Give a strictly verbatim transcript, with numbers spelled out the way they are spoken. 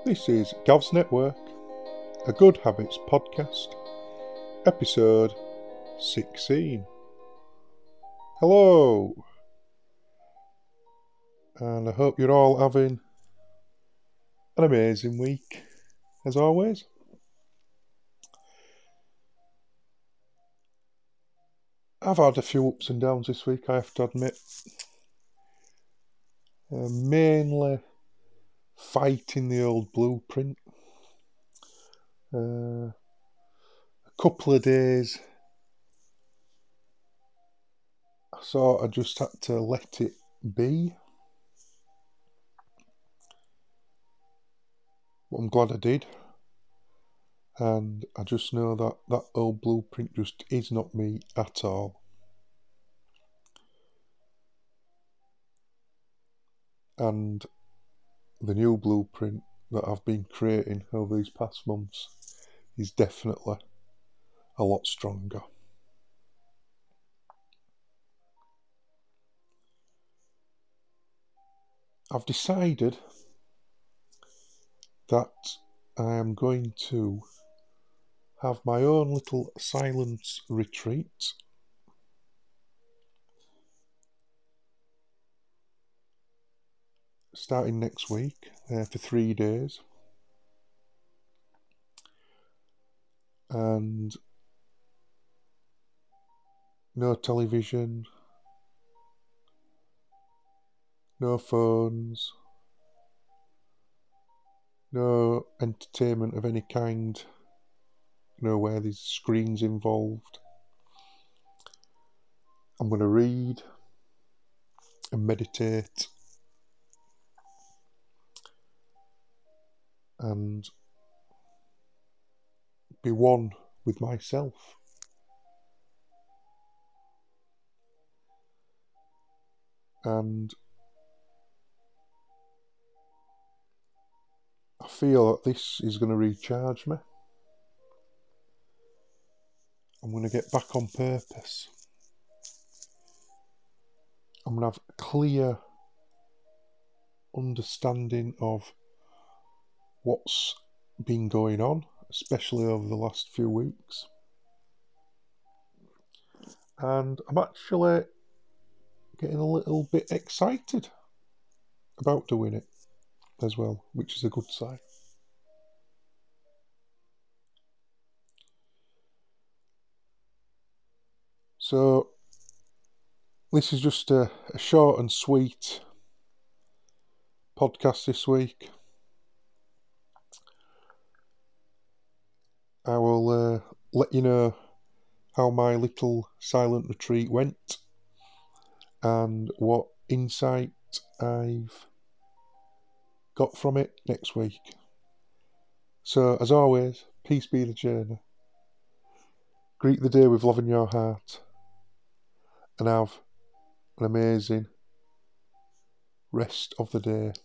This is Gav's Network, a Good Habits podcast, episode sixteen. Hello, and I hope you're all having an amazing week, as always. I've had a few ups and downs this week, I have to admit. Uh, mainly fighting the old blueprint. Uh, a couple of days, I sort of just had to let it be. But I'm glad I did. And I just know that that old blueprint just is not me at all. And the new blueprint that I've been creating over these past months is definitely a lot stronger. I've decided that I am going to have my own little silence retreat starting next week uh, for three days. And no television, no phones, no entertainment of any kind, you know, where there's screens involved. I'm going to read and meditate and be one with myself. And I feel that this is going to recharge me. I'm going to get back on purpose. I'm going to have a clear understanding of what's been going on, especially over the last few weeks. And I'm actually getting a little bit excited about doing it as well, which is a good sign. So this is just a, a short and sweet podcast this week. I will uh, let you know how my little silent retreat went and what insight I've got from it next week. So, as always, peace be the journey. Greet the day with love in your heart and have an amazing rest of the day.